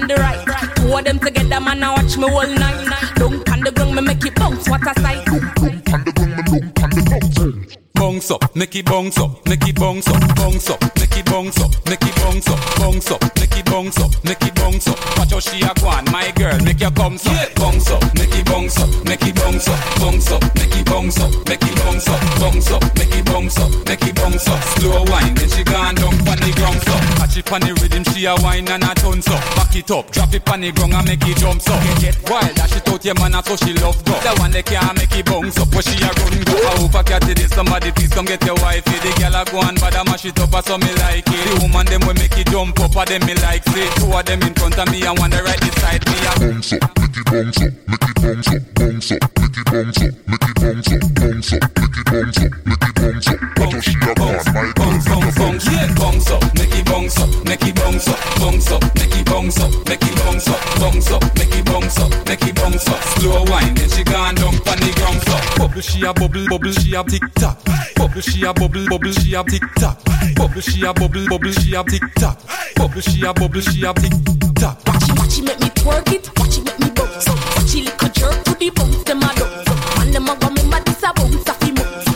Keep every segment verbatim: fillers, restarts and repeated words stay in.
on the right. Two of them together, man, I watch me all night. Dunk on the ground, me make it bounce, what a sight. Dunk on the ground, me dunk on the ground. Bounce up, make it bounce up, make it bounce up, bounce up, make it bounce up, make it bounce up, bounce up, make it bounce up, make it bounce up. Watch how she a go on, my girl, make your bounce up, bounce up, make it bounce up, make it bounce up, bounce up, make it bounce up, make it bounce up, bounce up, make it bounce up, make it bounce up. Slow wine, then she gone down pon the ground so. Catch it pon the rhythm, she a wine and a tons up. Back it up, drop it pon the ground and make it jump so. Get wild, dash it out your man, so she love go. The one that can't make it bounce up, but she a run go. I hope I catch it, somebody please come get your wife. The girl a go and bad a mash it up, so me like it. The woman them will make it jump up, a them me like it. Two of them in front of me and one the right beside me. Bounce up, make it bounce up, make it bounce up, bounce up, make it bounce up, make it bounce up, bounce up, make it bounce up, make it bounce up. Watch how she a go on, my girl, make it bounce up. Bounce up, make it bounce up, make it bounce up, bounce up, make it bounce up, make it bounce up, bounce up, make it bounce up, make it bounce up. Slow wine, then she gone down pon the ground so. Bubble she a bubble, bubble she a tick tock. Bubble she a bubble, bubble she a tick tock. Bubble she a bubble, bubble she a tick tock. Bubble she a bubble she a tick tock. Watch it, watch it, make me twerk it. Watch it, make me bounce. Watch it, little jerk to the bounce, them a dance. And them a go me mad, this a bounce a fi mounce.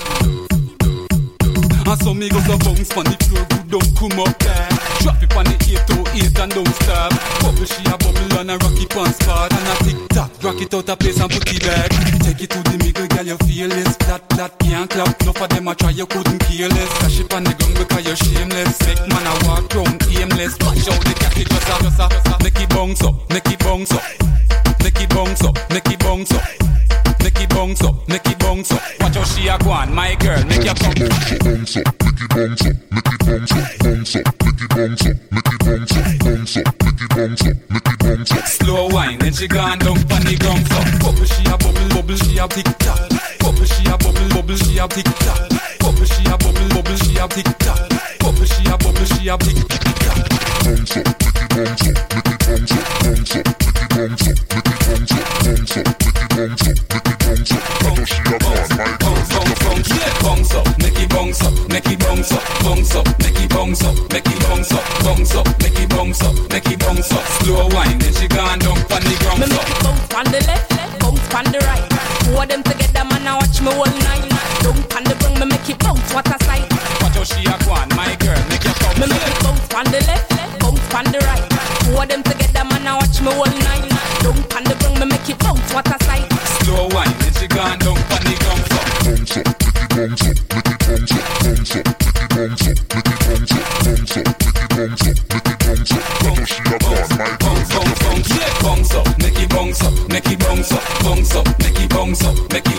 And so me go so bounce pon the floor, good don't come up there. Drop it pon the eight to eight and don't stop. Bubble she a bubble and a rock it pon spot. And a tick tock, rock it out a place and put it back. Take it to the middle, girl, you feel this. That, that can't clap, enough of them a try, you couldn't kill this. Cash it pon the ground because you're shameless. Make man a walk round aimless. Watch out the cat, it just a, just a, just a. Make it bounce up, make it bounce up. Make it bounce up, make it bounce up. Make it bounce up, make it bounce up. Watch how she a go on, my girl, make your bounce up. Bounce up, make it bounce up, make it bounce up, bounce up, make it bounce up, make it bounce up, bounce up, make it bounce up, make it bounce up. Slow wine, then she gone down pon the ground so. Bubble she a bubble, bubble she a tick tock. Bubble she a bubble, bubble she a tick tock. Bubble she a bubble, bubble she a tick tock. Bubble she a bubble she a tick tock. Bounce up, make it bounce up, make it bounce up, bounce up, make it bounce up, make it bounce up, bounce up, make it bounce up, make it bounce up. Watch how she a go on, my girl, make it bounce up. Bounce up, make it bounce up, make it bounce up, bounce up, make it bounce up, make it bounce up, bounce up, make it bounce up, make it bounce up. Slow wine, then she gone down pon the ground so. Me make it bounce pon the left, bounce pon the right. Two of them together, man, I watch me all night. Dunk on the ground, me make it bounce, what a sight. Watch how she a go on, my girl, make your bounce. Me make it bounce pon the left, bounce pon the right. Two of them together, man, I watch me all night. Dunk on the ground, me make it bounce, what a sight. Slow wine, then she gone down pon the ground so. Bounce up, make it bounce up, make it bounce up, bounce up, make it bounce up, make it bounce up, bounce up, make it bounce up, make it bounce up. Watch how she a go on, my girl, make it bounce up. Bounce up, make it bounce up, make it bounce up, bounce up, make it bounce up, make it